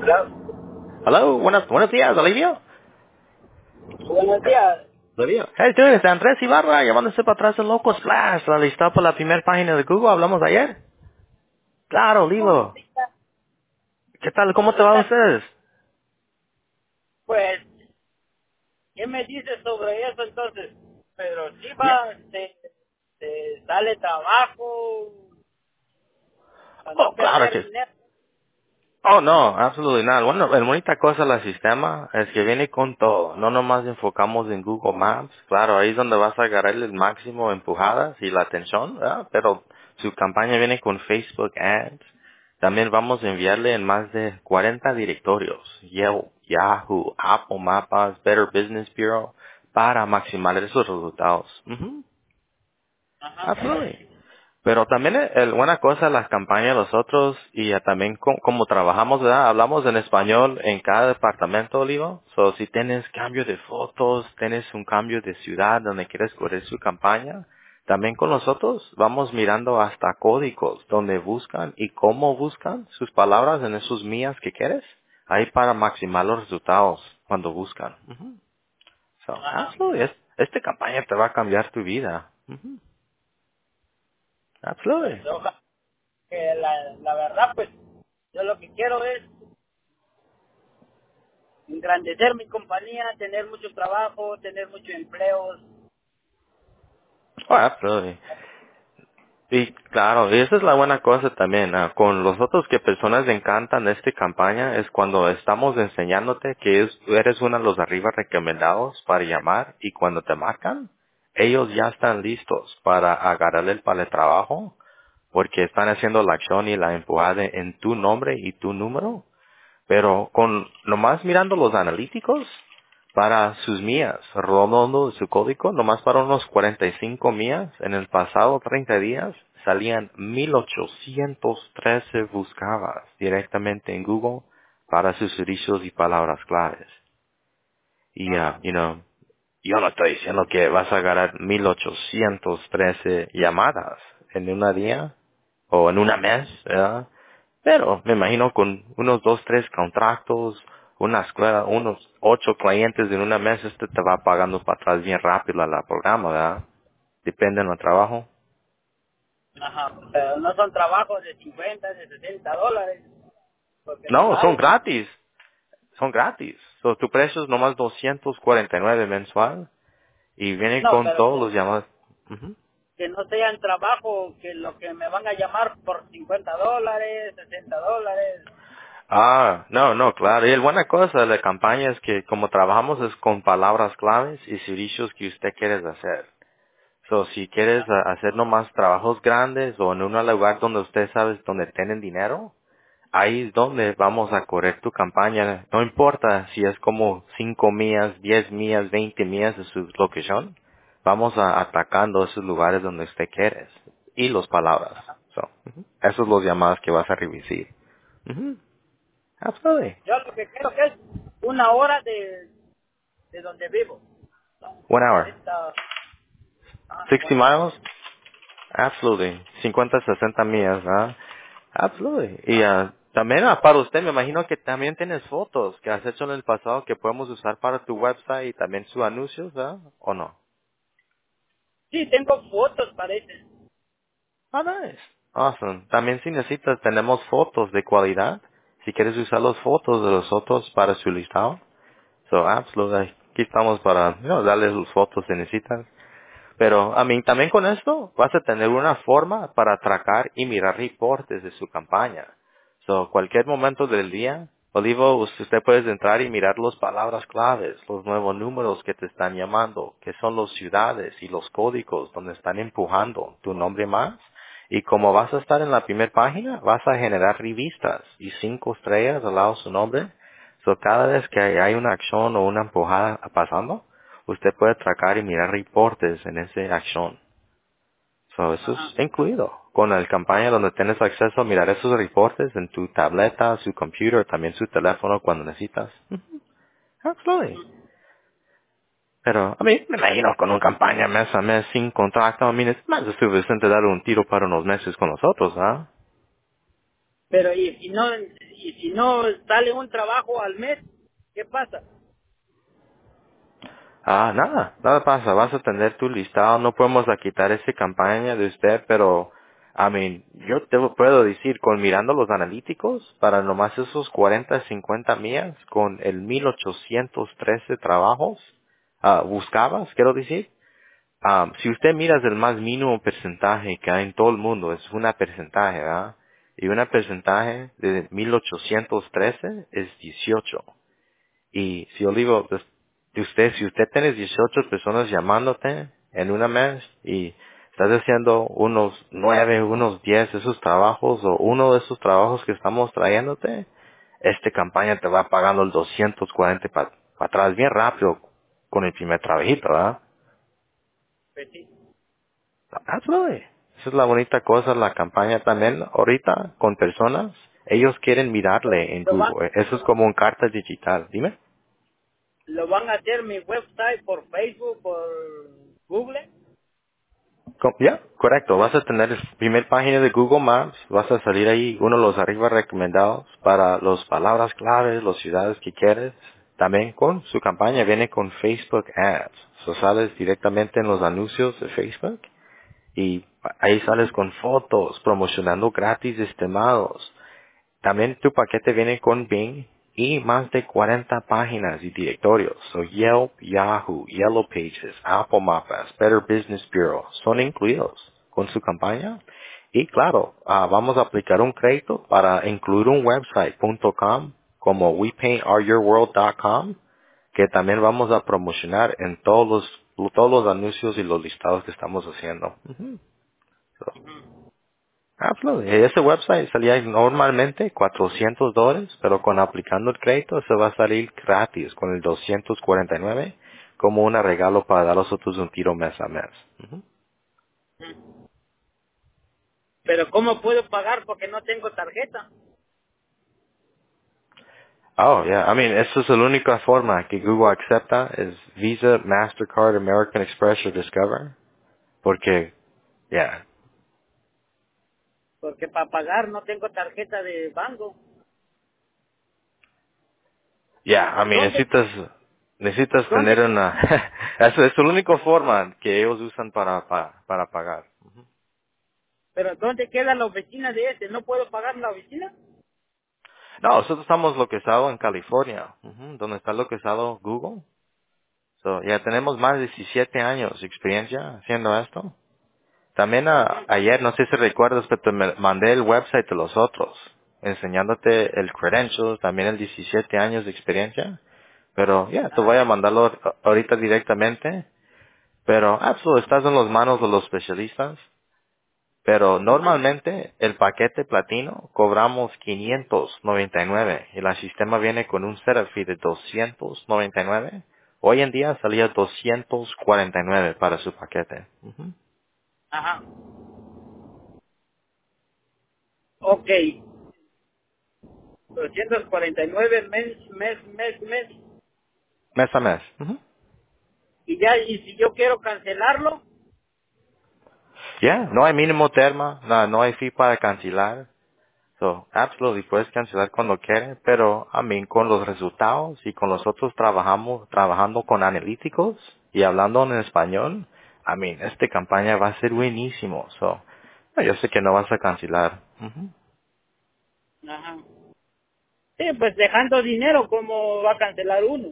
Hello. Hello, buenos días, Olivia. Buenos días. Olivia. Hey, dude, es Andrés Ibarra, llamándose para atrás en Loco Splash, la lista por la primera página de Google, hablamos ayer. Claro, Oh, Olivo. sí, ¿Qué tal? ¿Cómo te ¿cómo va a estás? ustedes? Pues, ¿qué me dices sobre eso entonces? Pero sí Yeah. va, te sale trabajo para no Oh, claro perder que dinero. Oh, no, absolutamente nada. Bueno, la bonita cosa del sistema es que viene con todo. No nomás enfocamos en Google Maps. Claro, ahí es donde vas a agarrar el máximo empujadas y la atención, ¿verdad? Pero su campaña viene con Facebook Ads. También vamos a enviarle en más de 40 directorios. Yelp, Yahoo, Apple Mapas, Better Business Bureau, para maximizar esos resultados. Ujú. Ajá. Absolutely. Pero también buena cosa las campañas de nosotros y también como trabajamos, ¿verdad? Hablamos en español en cada departamento, Olivo. So, si tienes cambio de fotos, tienes un cambio de ciudad donde quieres correr su campaña, también con nosotros vamos mirando hasta códigos donde buscan y cómo buscan sus palabras en esos mías que quieres, ahí para maximizar los resultados cuando buscan. Ujú. So, Ajá. absolutely. Esta campaña te va a cambiar tu vida. Ujú. Pues, Absolutely. ojalá que la verdad, pues, yo lo que quiero es engrandecer mi compañía, tener mucho trabajo, tener muchos empleos. Oh, absolutely. Y claro, y esa es la buena cosa también. Con los otros que personas le encantan esta campaña es cuando estamos enseñándote que eres uno de los arriba recomendados para llamar y cuando te marcan, ellos ya están listos para agarrar el trabajo porque están haciendo la acción y la empujada en tu nombre y tu número. Pero con nomás mirando los analíticos para sus millas, rodando su código, nomás para unos 45 millas, en el pasado 30 días salían 1813 buscadas directamente en Google para sus servicios y palabras claves. Y, Ajá. yo no estoy diciendo que vas a ganar 1813 llamadas en un día o en una mes, ¿verdad? Pero me imagino con unos 2, 3 contratos, una escuela, unos 8 clientes en una mes, este te va pagando para atrás bien rápido a la programa, ¿verdad? Depende del trabajo. Ajá. Pero no son trabajos de 50, de $60, porque los No, hay. son gratis. So, tu precio es nomás 249 mensual y viene No, con pero todos los llamados. Ujú. que no sean trabajo, que lo que me van a llamar por $50, $60. No, claro. Y la buena cosa de la campaña es que como trabajamos es con palabras claves y servicios que usted quiere hacer. So, si quieres hacer nomás trabajos grandes o en un lugar donde usted sabe donde tienen dinero, ahí es donde vamos a correr tu campaña. No importa si es como 5 millas, 10 millas, 20 millas de su locación. Vamos atacando esos lugares donde usted quiere. Y las palabras. So, esos son los llamados que vas a recibir. Ujú. Absolutely. Yo lo que creo que es una hora de donde vivo. Son 1 hour. 40, 60 40 miles? millas. Absolutely. 50, 60 millas, ¿ah? Absolutely. Y Ah, también para usted, me imagino que también tienes fotos que has hecho en el pasado que podemos usar para tu website y también sus anuncios, ¿verdad? ¿O no? sí, tengo fotos, parece. Ah, nice. Awesome. También si necesitas, tenemos fotos de cualidad. Si quieres usar las fotos de los otros para su listado. So, absolutely. Aquí estamos para, darles las fotos si necesitas. Pero a mí también con esto vas a tener una forma para atracar y mirar reportes de su campaña. So, cualquier momento del día, Olivo, usted puede entrar y mirar las palabras claves, los nuevos números que te están llamando, que son las ciudades y los códigos donde están empujando tu nombre más. Y como vas a estar en la primera página, vas a generar revistas y 5 estrellas al lado de su nombre. So, cada vez que hay una acción o una empujada pasando, usted puede tracar y mirar reportes en esa acción. So, eso Ajá. es incluido con la campaña donde tienes acceso a mirar esos reportes en tu tableta, su computer, también su teléfono cuando necesitas. Absolutely. Pero a mí me imagino con una campaña mes a mes sin contrato, a mí es más que suficiente dar un tiro para unos meses con nosotros, ¿ah? Pero y si no sale un trabajo al mes, ¿qué pasa? Nada pasa. Vas a tener tu listado. No podemos quitar esa campaña de usted, pero, yo te lo puedo decir, con mirando los analíticos, para nomás esos 40, 50 millas, con el 1813 trabajos, buscabas, quiero decir, si usted mira el más mínimo porcentaje que hay en todo el mundo, es una porcentaje, ¿verdad? Y una porcentaje de 1813 es 18. Y si yo digo, pues, de usted, si usted tiene 18 personas llamándote en una mes y estás haciendo unos 9, unos 10 de esos trabajos o uno de esos trabajos que estamos trayéndote, esta campaña te va pagando el 240 para atrás bien rápido con el primer trabajito, ¿verdad? Pues sí. Absolutely. Esa es la bonita cosa, la campaña también ahorita con personas, ellos quieren mirarle en Lo van, Google. Eso es como un carta digital. Dime. lo van a hacer mi website por Facebook, por Google. Ya, correcto. Vas a tener la primer página de Google Maps, vas a salir ahí uno de los arriba recomendados para las palabras claves, las ciudades que quieres. También con su campaña viene con Facebook Ads. So sales directamente en los anuncios de Facebook y ahí sales con fotos promocionando gratis estimados. También tu paquete viene con Bing y más de 40 páginas y directorios. So Yelp, Yahoo, Yellow Pages, Apple Mapas, Better Business Bureau son incluidos con su campaña. Y claro, vamos a aplicar un crédito para incluir un website .com como wepaintouryourworld.com que también vamos a promocionar en todos los anuncios y los listados que estamos haciendo. So, Absolutely. Ese website salía normalmente $400, pero con aplicando el crédito se va a salir gratis con el 249 como un regalo para dar a nosotros un tiro mes a mes. Ujú. Pero ¿cómo puedo pagar porque no tengo tarjeta? Oh, yeah. Esa es la única forma que Google acepta es Visa, Mastercard, American Express o Discover. Porque, yeah. Porque para pagar no tengo tarjeta de banco. Yeah, ¿Dónde, necesitas tener dónde, una, eso es la única forma que ellos usan para pagar. pero dónde queda la oficina de ese? ¿No puedo pagar la oficina? No, nosotros estamos localizados en California, donde está localizado Google. So, ya tenemos más de 17 años de experiencia haciendo esto. También ayer, no sé si recuerdas, pero te mandé el website de los otros, enseñándote el credentials, también el 17 años de experiencia. Pero ya, te voy a mandarlo ahorita directamente. Pero, estás en las manos de los especialistas. Pero Ajá. normalmente el paquete platino cobramos 599 y el sistema viene con un setup fee de 299. Hoy en día salía 249 para su paquete. Ujú. Ajá. Ok. 249 mes. Mes a mes. Ujú. Y ya, y si yo quiero cancelarlo, Ya, no hay mínimo termo, no hay fee para cancelar. So, absolutely, puedes cancelar cuando quieres, pero con los resultados y con nosotros trabajando con analíticos y hablando en español, esta campaña va a ser buenísimo. So, no, yo sé que no vas a cancelar. Ujú. ajá. Sí, pues dejando dinero, ¿cómo va a cancelar uno?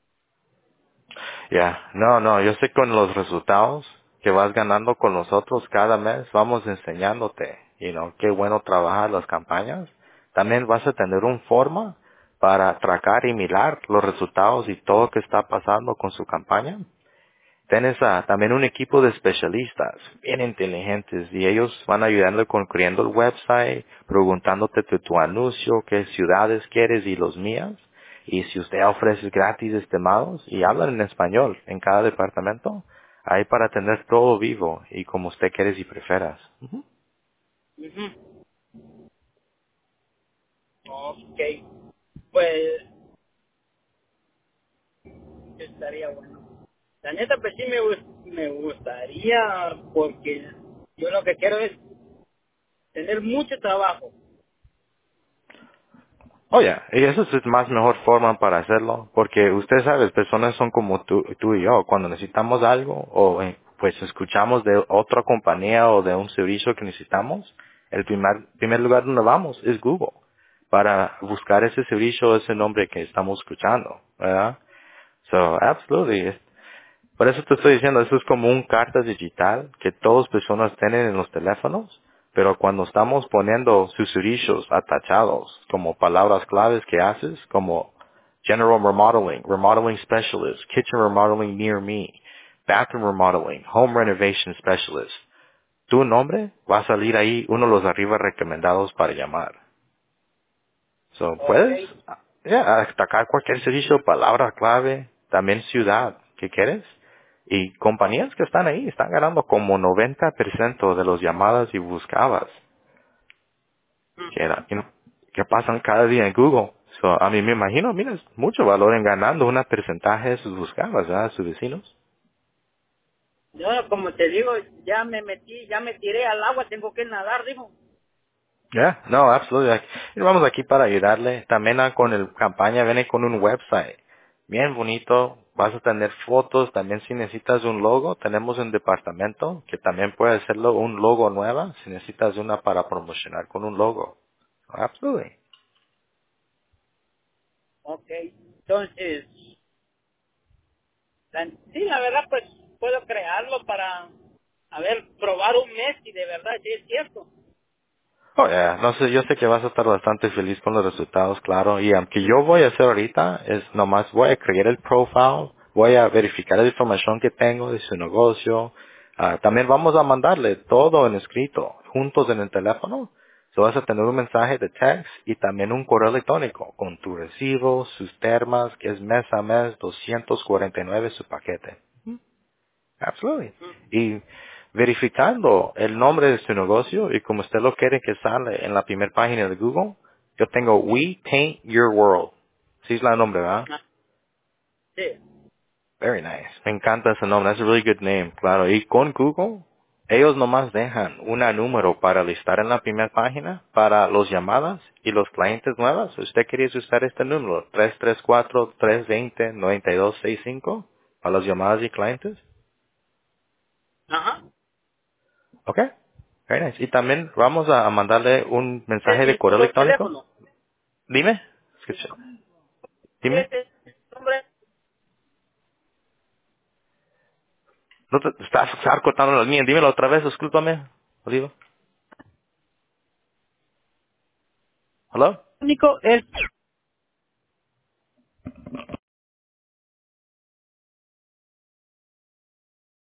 Ya, no, yo sé con los resultados que vas ganando con nosotros cada mes, vamos enseñándote, qué bueno trabajar las campañas. También vas a tener un forma para tracar y mirar los resultados y todo lo que está pasando con su campaña. Tienes también un equipo de especialistas bien inteligentes y ellos van ayudando con creando el website, preguntándote tu anuncio, qué ciudades quieres y los mías. Y si usted ofrece gratis estimados y hablan en español en cada departamento, hay para tener todo vivo y como usted quieres y prefieras. Ujú. Ujú. Ok. Pues estaría bueno. La neta, pues sí me gustaría, porque yo lo que quiero es tener mucho trabajo. Oh, ya, y eso es más mejor forma para hacerlo, porque usted sabe, personas son como tú y yo, cuando necesitamos algo o pues escuchamos de otra compañía o de un servicio que necesitamos, el primer lugar donde vamos es Google para buscar ese servicio, ese nombre que estamos escuchando, ¿verdad? So, absolutely. Por eso te estoy diciendo, eso es como un carta digital que todas personas tienen en los teléfonos, pero cuando estamos poniendo sus servicios atachados como palabras claves que haces, como General Remodeling, Remodeling Specialist, Kitchen Remodeling Near Me, Bathroom Remodeling, Home Renovation Specialist, tu nombre va a salir ahí uno de los arriba recomendados para llamar. So, Ok. puedes atacar cualquier servicio, palabra clave, también ciudad, ¿qué quieres? Y compañías que están ahí están ganando como 90% de las llamadas y buscadas Ujú. que pasan cada día en Google. So, a mí me imagino, mira, es mucho valor en ganando un porcentaje de sus buscadas, ¿verdad? Sus vecinos. Yo, como te digo, ya me tiré al agua, tengo que nadar, dijo. Ya, no, absolutamente. Y vamos aquí para ayudarle. También con el campaña viene con un website bien bonito. Vas a tener fotos. También si necesitas un logo, tenemos un departamento que también puede hacerlo un logo nueva. Si necesitas una para promocionar con un logo. Absolutely. Ok. Entonces, sí, la verdad, pues puedo crearlo para, a ver, probar un mes y de verdad, sí es cierto. Oh, yeah. No sé, yo sé que vas a estar bastante feliz con los resultados, claro. Y aunque yo voy a hacer ahorita es nomás voy a crear el profile, voy a verificar la información que tengo de su negocio. También vamos a mandarle todo en escrito, juntos en el teléfono. So vas a tener un mensaje de text y también un correo electrónico con tu recibo, sus termas, que es mes a mes, 249 su paquete. Absolutely. Y verificando el nombre de su negocio y como usted lo quiere que sale en la primera página de Google, yo tengo We Paint Your World. Sí es la nombre, ¿verdad? Ah, sí. Very nice. Me encanta ese nombre. That's a really good name, claro. Y con Google, ellos nomás dejan un número para listar en la primera página para las llamadas y los clientes nuevos. ¿Usted quería usar este número? 334-320-9265 para las llamadas y clientes. Ajá. Ok. Very nice. Y también vamos a mandarle un mensaje Ese de es mi correo número de electrónico. teléfono. Dime. Escucha. Dime. Ese es el nombre. No te estás cortando la línea. Dímelo otra vez, discúlpame. Olivo. ¿Hello? Único es